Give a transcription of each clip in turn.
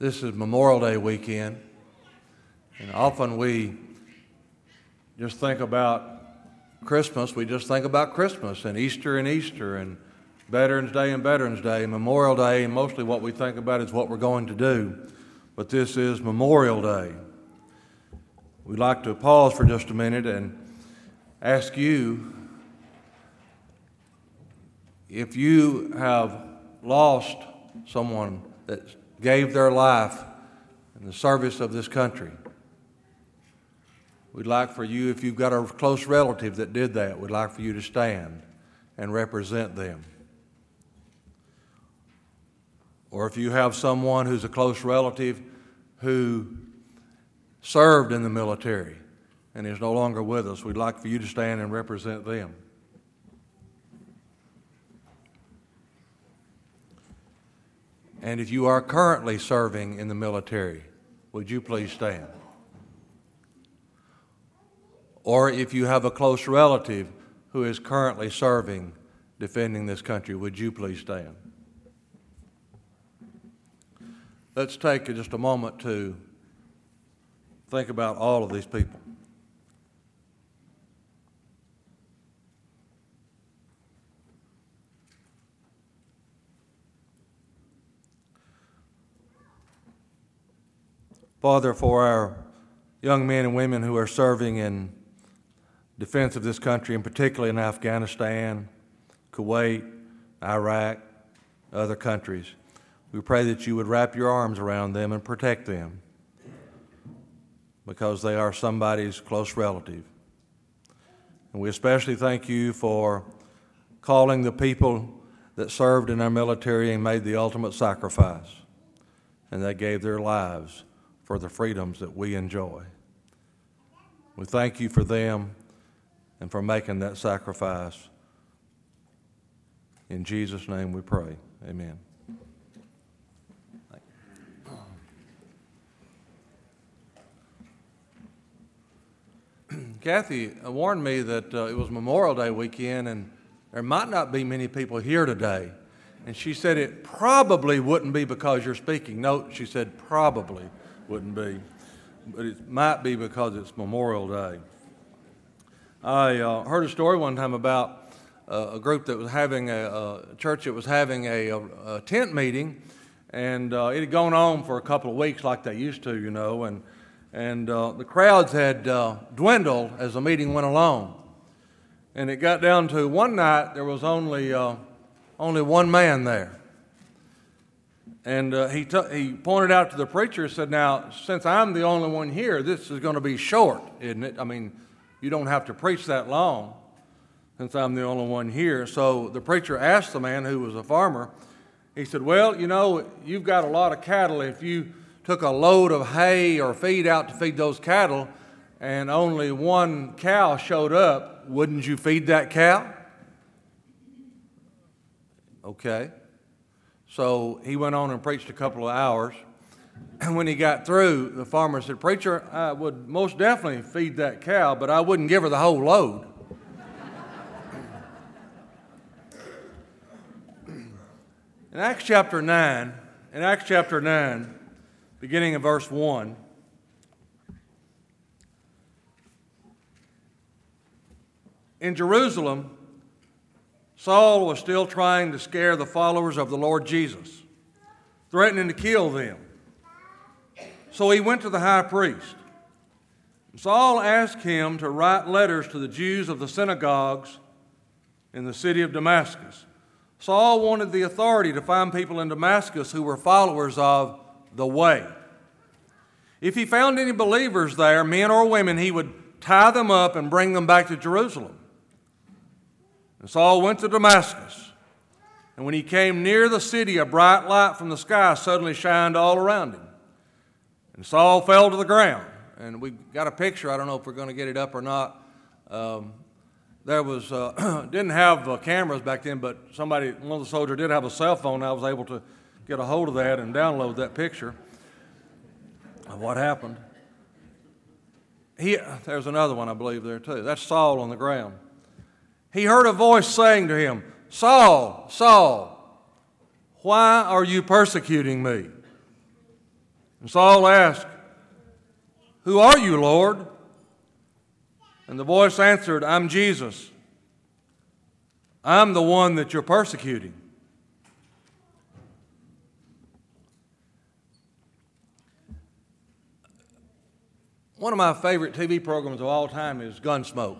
This is Memorial Day weekend, and often we just think about Christmas. We just think about Christmas and Easter, and Veterans Day and Veterans Day, Memorial Day, and mostly what we think about is what we're going to do. But this is Memorial Day. We'd like to pause for just a minute and ask you if you have lost someone that gave their life in the service of this country. We'd like for you, if you've got a close relative that did that, we'd like for you to stand and represent them. Or if you have someone who's a close relative who served in the military and is no longer with us, we'd like for you to stand and represent them. And if you are currently serving in the military, would you please stand? Or if you have a close relative who is currently serving, defending this country, would you please stand? Let's take just a moment to think about all of these people. Father, for our young men and women who are serving in defense of this country, and particularly in Afghanistan, Kuwait, Iraq, other countries, we pray that you would wrap your arms around them and protect them because they are somebody's close relative. And we especially thank you for calling the people that served in our military and made the ultimate sacrifice, and they gave their lives for the freedoms that we enjoy. We thank you for them and for making that sacrifice. In Jesus' name we pray. Amen. Kathy warned me that it was Memorial Day weekend and there might not be many people here today. And she said it probably wouldn't be because you're speaking. No, she said probably wouldn't be, but it might be because it's Memorial Day. I heard a story one time about a group that was having a church that was having a tent meeting, and it had gone on for a couple of weeks like they used to, and the crowds had dwindled as the meeting went along. And it got down to one night there was only one man there. And he pointed out to the preacher and said, now, since I'm the only one here, this is going to be short, isn't it? I mean, you don't have to preach that long since I'm the only one here. So the preacher asked the man who was a farmer, he said, well, you've got a lot of cattle. If you took a load of hay or feed out to feed those cattle and only one cow showed up, wouldn't you feed that cow? Okay. So he went on and preached a couple of hours. And when he got through, the farmer said, preacher, I would most definitely feed that cow, but I wouldn't give her the whole load. In Acts chapter 9, beginning of verse 1, in Jerusalem, Saul was still trying to scare the followers of the Lord Jesus, threatening to kill them. So he went to the high priest. Saul asked him to write letters to the Jews of the synagogues in the city of Damascus. Saul wanted the authority to find people in Damascus who were followers of the way. If he found any believers there, men or women, he would tie them up and bring them back to Jerusalem. And Saul went to Damascus, and when he came near the city, a bright light from the sky suddenly shined all around him. And Saul fell to the ground. And we got a picture. I don't know if we're going to get it up or not. There was didn't have cameras back then, but one of the soldiers did have a cell phone. I was able to get a hold of that and download that picture of what happened. There's another one, I believe, there too. That's Saul on the ground. He heard a voice saying to him, Saul, Saul, why are you persecuting me? And Saul asked, "Who are you, Lord?" And the voice answered, "I'm Jesus. I'm the one that you're persecuting." One of my favorite TV programs of all time is Gunsmoke.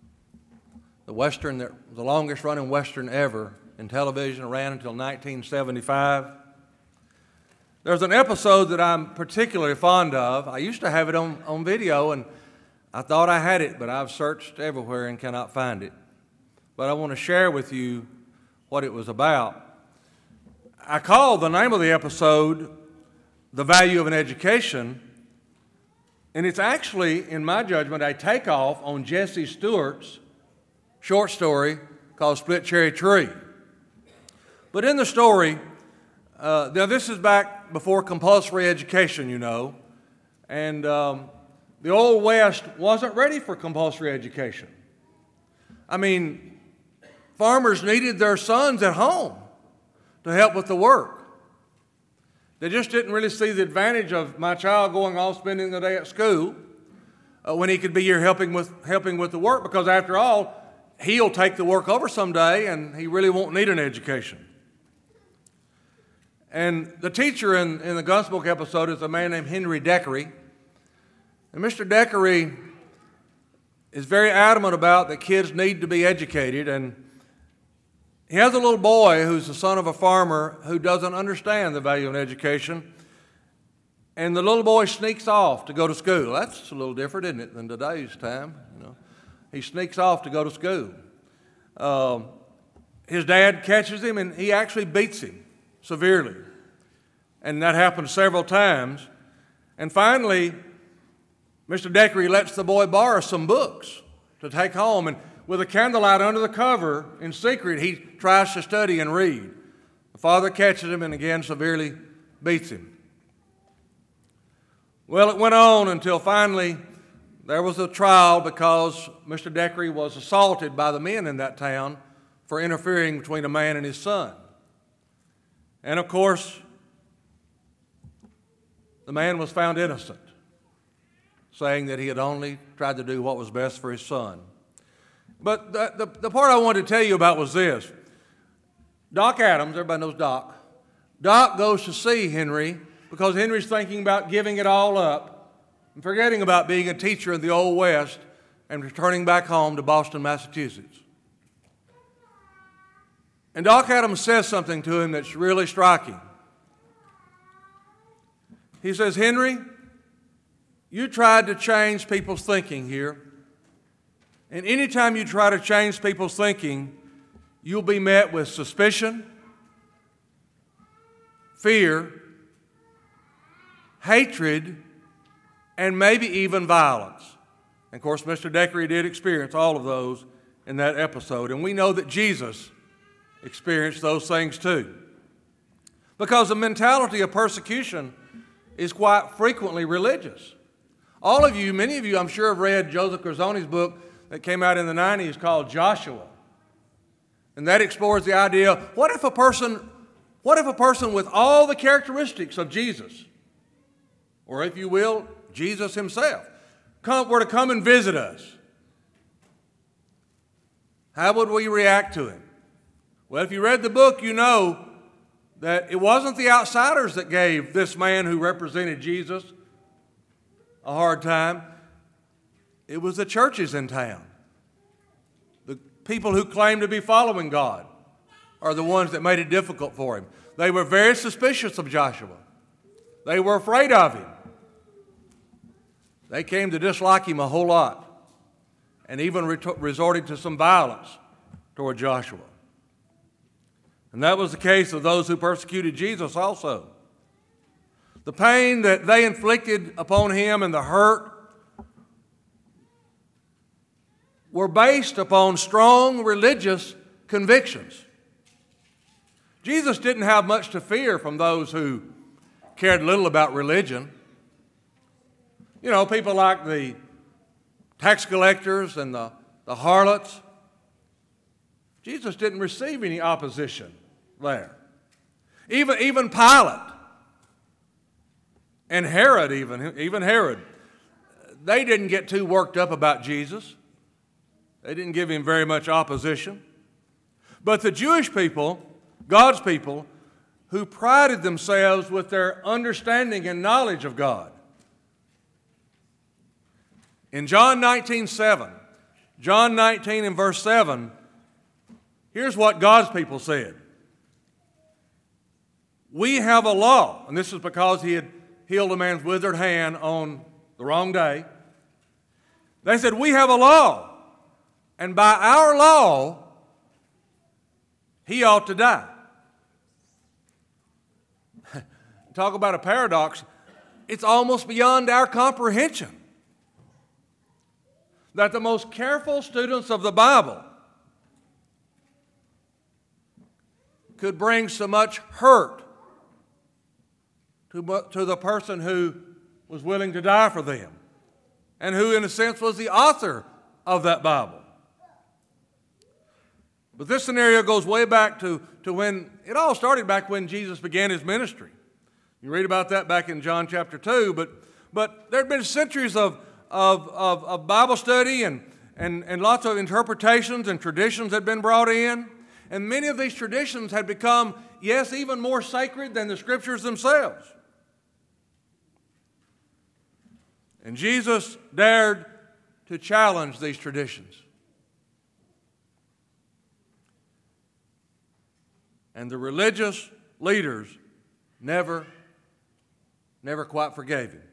The longest running Western ever in television, ran until 1975. There's an episode that I'm particularly fond of. I used to have it on video, and I thought I had it, but I've searched everywhere and cannot find it. But I want to share with you what it was about. I called the name of the episode "The Value of an Education," and it's actually, in my judgment, a takeoff on Jesse Stewart's short story called "Split Cherry Tree." But in the story, now this is back before compulsory education, you know, and the Old West wasn't ready for compulsory education. I mean, farmers needed their sons at home to help with the work. They just didn't really see the advantage of my child going off spending the day at school when he could be here helping with the work, because after all, he'll take the work over someday and he really won't need an education. And the teacher in the Gunsmoke episode is a man named Henry Deckery. And Mr. Deckery is very adamant about that kids need to be educated. And he has a little boy who's the son of a farmer who doesn't understand the value of an education. And the little boy sneaks off to go to school. That's a little different, isn't it, than today's time? You know, he sneaks off to go to school. His dad catches him, and he actually beats him severely. And that happened several times. And finally, Mr. Deckery lets the boy borrow some books to take home. And with a candlelight under the cover, in secret, he tries to study and read. The father catches him and again severely beats him. Well, it went on until finally there was a trial because Mr. Deckery was assaulted by the men in that town for interfering between a man and his son. And of course, the man was found innocent, saying that he had only tried to do what was best for his son. But the part I wanted to tell you about was this. Doc Adams, everybody knows Doc. Doc goes to see Henry because Henry's thinking about giving it all up and forgetting about being a teacher in the Old West and returning back home to Boston, Massachusetts. And Doc Adams says something to him that's really striking. He says, "Henry, you tried to change people's thinking here. And anytime you try to change people's thinking, you'll be met with suspicion, fear, hatred, and maybe even violence." And of course, Mr. Deckery did experience all of those in that episode. And we know that Jesus experienced those things too. Because the mentality of persecution is quite frequently religious. All of you, many of you, I'm sure, have read Joseph Curzoni's book that came out in the 90s called Joshua. And that explores the idea, what if a person with all the characteristics of Jesus, or if you will, Jesus himself, were to come and visit us? How would we react to him? Well, if you read the book, you know that it wasn't the outsiders that gave this man who represented Jesus a hard time. It was the churches in town. The people who claimed to be following God are the ones that made it difficult for him. They were very suspicious of Joshua. They were afraid of him. They came to dislike him a whole lot and even resorted to some violence toward Joshua. And that was the case of those who persecuted Jesus also. The pain that they inflicted upon him and the hurt were based upon strong religious convictions. Jesus didn't have much to fear from those who cared little about religion. You know, people like the tax collectors and the harlots. Jesus didn't receive any opposition there. Even Pilate and Herod even Herod, they didn't get too worked up about Jesus. They didn't give him very much opposition. But the Jewish people, God's people, who prided themselves with their understanding and knowledge of God. In John 19:7, John 19 and verse 7, here's what God's people said. We have a law, and this is because he had healed a man's withered hand on the wrong day. They said, we have a law, and by our law, he ought to die. Talk about a paradox. It's almost beyond our comprehension that the most careful students of the Bible could bring so much hurt to the person who was willing to die for them and who, in a sense, was the author of that Bible. But this scenario goes way back to when it all started, back when Jesus began his ministry. You read about that back in John chapter 2, but there had been centuries of Bible study and lots of interpretations and traditions had been brought in. And many of these traditions had become, yes, even more sacred than the Scriptures themselves. And Jesus dared to challenge these traditions. And the religious leaders never quite forgave him.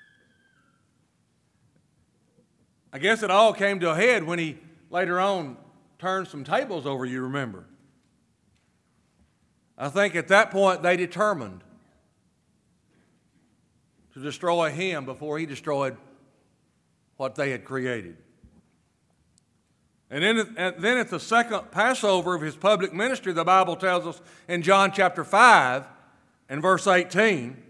I guess it all came to a head when he later on turned some tables over, you remember. I think at that point they determined to destroy him before he destroyed what they had created. And then at the second Passover of his public ministry, the Bible tells us in John chapter 5 and verse 18,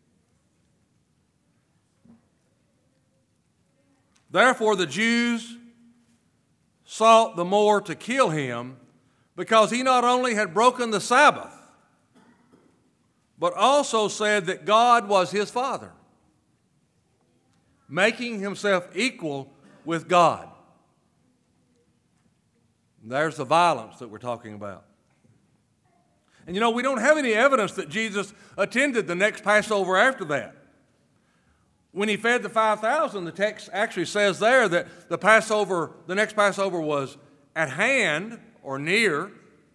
therefore the Jews sought the more to kill him because he not only had broken the Sabbath, but also said that God was his Father, making himself equal with God. There's the violence that we're talking about. And we don't have any evidence that Jesus attended the next Passover after that. When he fed the 5,000, the text actually says there that the next Passover was at hand or near.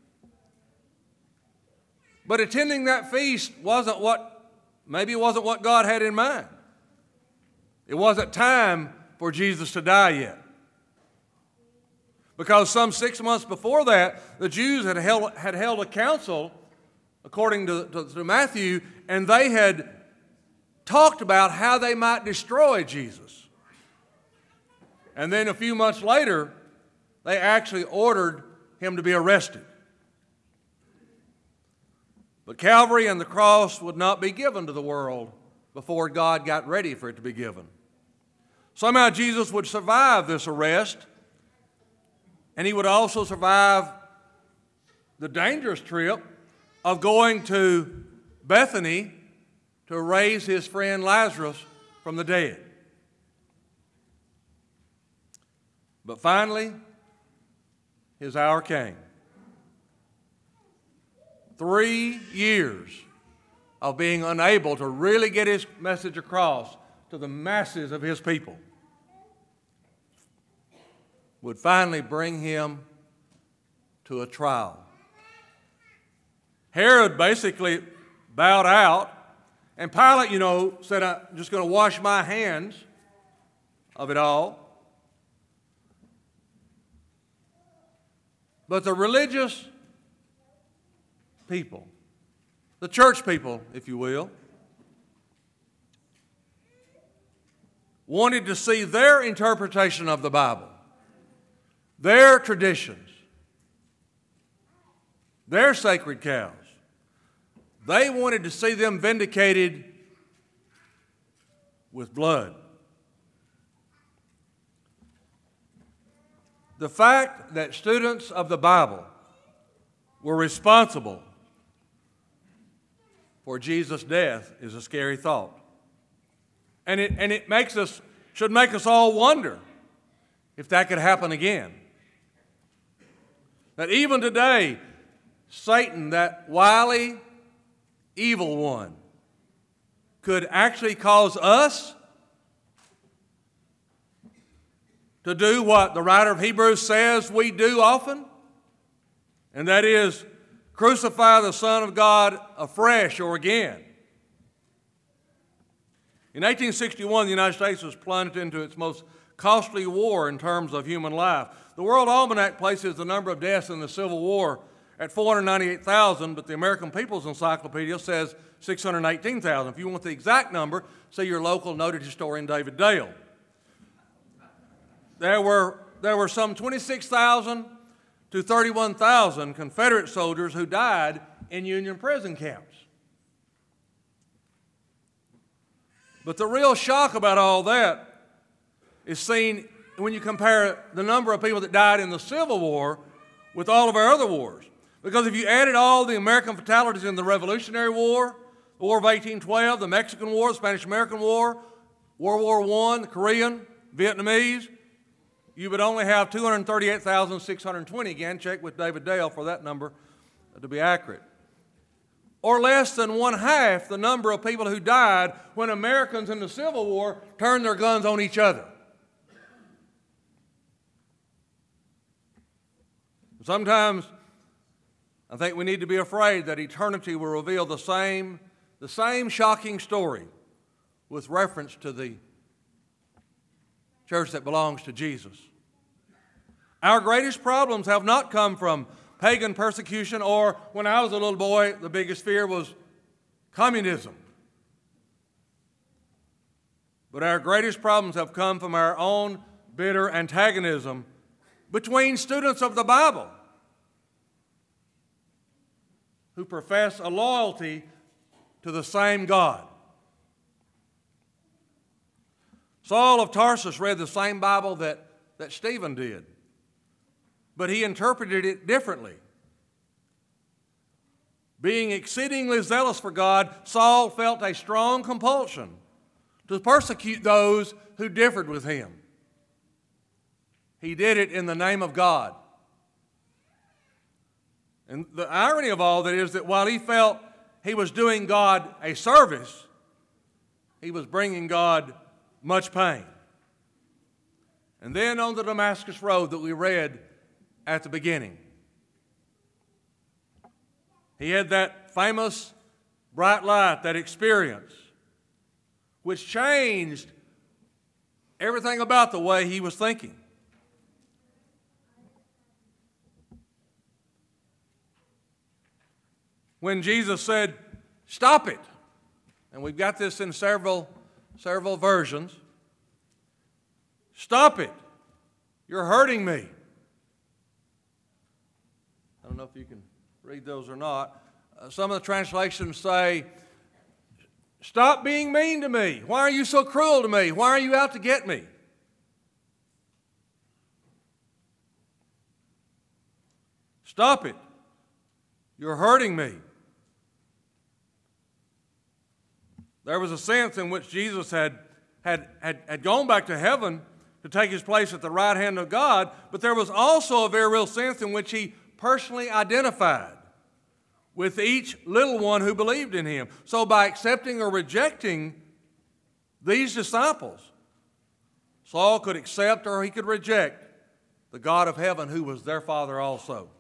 But attending that feast wasn't what God had in mind. It wasn't time for Jesus to die yet. Because some 6 months before that, the Jews had held a council, according to Matthew, and they had talked about how they might destroy Jesus. And then a few months later, they actually ordered him to be arrested. But Calvary and the cross would not be given to the world before God got ready for it to be given. Somehow Jesus would survive this arrest, and he would also survive the dangerous trip of going to Bethany to raise his friend Lazarus from the dead. But finally, his hour came. 3 years of being unable to really get his message across to the masses of his people would finally bring him to a trial. Herod basically bowed out, and Pilate, said, I'm just going to wash my hands of it all. But the religious people, the church people, if you will, wanted to see their interpretation of the Bible, their traditions, their sacred cows. They wanted to see them vindicated with blood. The fact that students of the Bible were responsible for Jesus' death is a scary thought. And it should make us all wonder if that could happen again. That even today, Satan, that wily, evil one, could actually cause us to do what the writer of Hebrews says we do often, and that is crucify the Son of God afresh or again. In 1861, the United States was plunged into its most costly war in terms of human life. The World Almanac places the number of deaths in the Civil War at 498,000, but the American People's Encyclopedia says 618,000. If you want the exact number, see your local noted historian David Dale. There were some 26,000 to 31,000 Confederate soldiers who died in Union prison camps. But the real shock about all that is seen when you compare the number of people that died in the Civil War with all of our other wars. Because if you added all the American fatalities in the Revolutionary War, the War of 1812, the Mexican War, the Spanish-American War, World War I, the Korean, Vietnamese, you would only have 238,620. Again, check with David Dale for that number to be accurate. Or less than one half the number of people who died when Americans in the Civil War turned their guns on each other. Sometimes I think we need to be afraid that eternity will reveal the same shocking story with reference to the church that belongs to Jesus. Our greatest problems have not come from pagan persecution, or when I was a little boy, the biggest fear was communism. But our greatest problems have come from our own bitter antagonism between students of the Bible who profess a loyalty to the same God. Saul of Tarsus read the same Bible that Stephen did, but he interpreted it differently. Being exceedingly zealous for God, Saul felt a strong compulsion to persecute those who differed with him. He did it in the name of God. And the irony of all that is that while he felt he was doing God a service, he was bringing God much pain. And then on the Damascus Road that we read at the beginning, he had that famous bright light, that experience, which changed everything about the way he was thinking. When Jesus said, "Stop it," and we've got this in several versions, "Stop it, you're hurting me." I don't know if you can read those or not. Some of the translations say, "Stop being mean to me. Why are you so cruel to me? Why are you out to get me?" "Stop it. You're hurting me." There was a sense in which Jesus had gone back to heaven to take his place at the right hand of God, but there was also a very real sense in which he personally identified with each little one who believed in him. So by accepting or rejecting these disciples, Saul could accept or he could reject the God of heaven who was their Father also.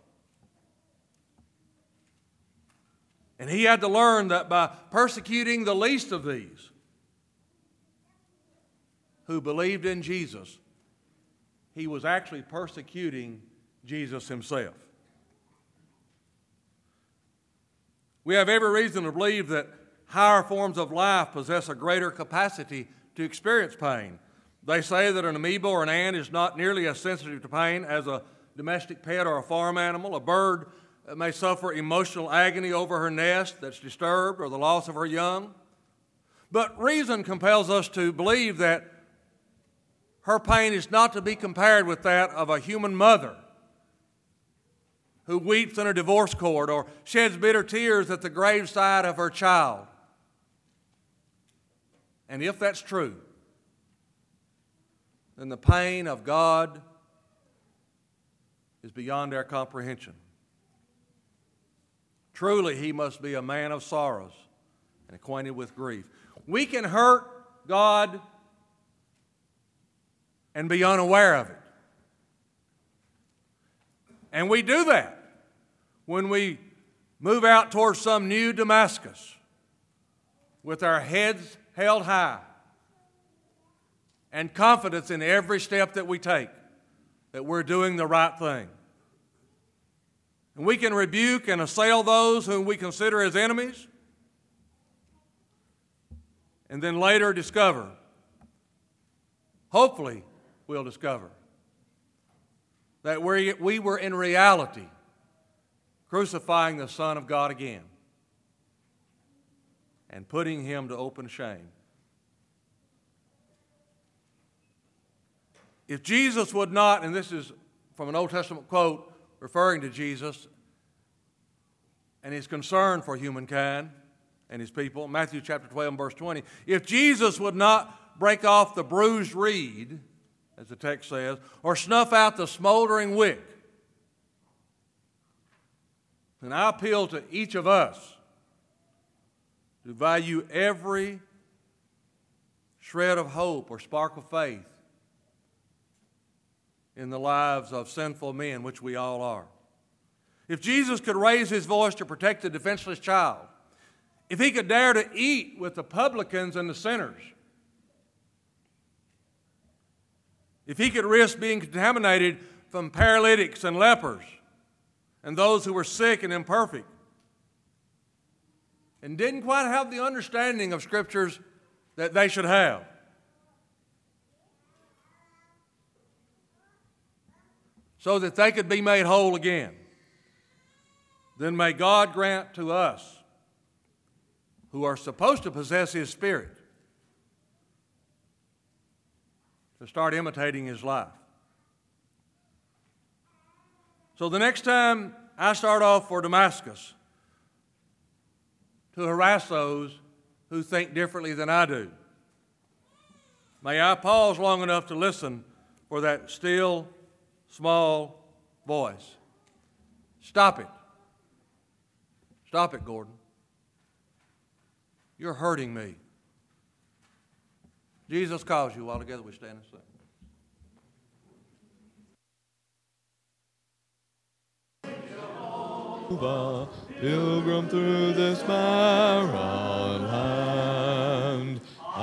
And he had to learn that by persecuting the least of these who believed in Jesus, he was actually persecuting Jesus himself. We have every reason to believe that higher forms of life possess a greater capacity to experience pain. They say that an amoeba or an ant is not nearly as sensitive to pain as a domestic pet or a farm animal. A bird may suffer emotional agony over her nest that's disturbed or the loss of her young. But reason compels us to believe that her pain is not to be compared with that of a human mother who weeps in a divorce court or sheds bitter tears at the graveside of her child. And if that's true, then the pain of God is beyond our comprehension. Truly, he must be a man of sorrows and acquainted with grief. We can hurt God and be unaware of it. And we do that when we move out towards some new Damascus with our heads held high and confidence in every step that we take that we're doing the right thing. And we can rebuke and assail those whom we consider as enemies, and then later discover, hopefully we'll discover, that we were in reality crucifying the Son of God again and putting him to open shame. If Jesus would not, and this is from an Old Testament quote referring to Jesus and his concern for humankind and his people, Matthew chapter 12, verse 20, if Jesus would not break off the bruised reed, as the text says, or snuff out the smoldering wick, then I appeal to each of us to value every shred of hope or spark of faith in the lives of sinful men, which we all are. If Jesus could raise his voice to protect the defenseless child, if he could dare to eat with the publicans and the sinners, if he could risk being contaminated from paralytics and lepers and those who were sick and imperfect and didn't quite have the understanding of Scriptures that they should have, so that they could be made whole again, then may God grant to us, who are supposed to possess his Spirit, to start imitating his life. So the next time I start off for Damascus to harass those who think differently than I do, may I pause long enough to listen for that still, small voice. Stop it. Stop it, Gordon. You're hurting me. Jesus calls you. While together we stand and sing. Pilgrim through this barren land.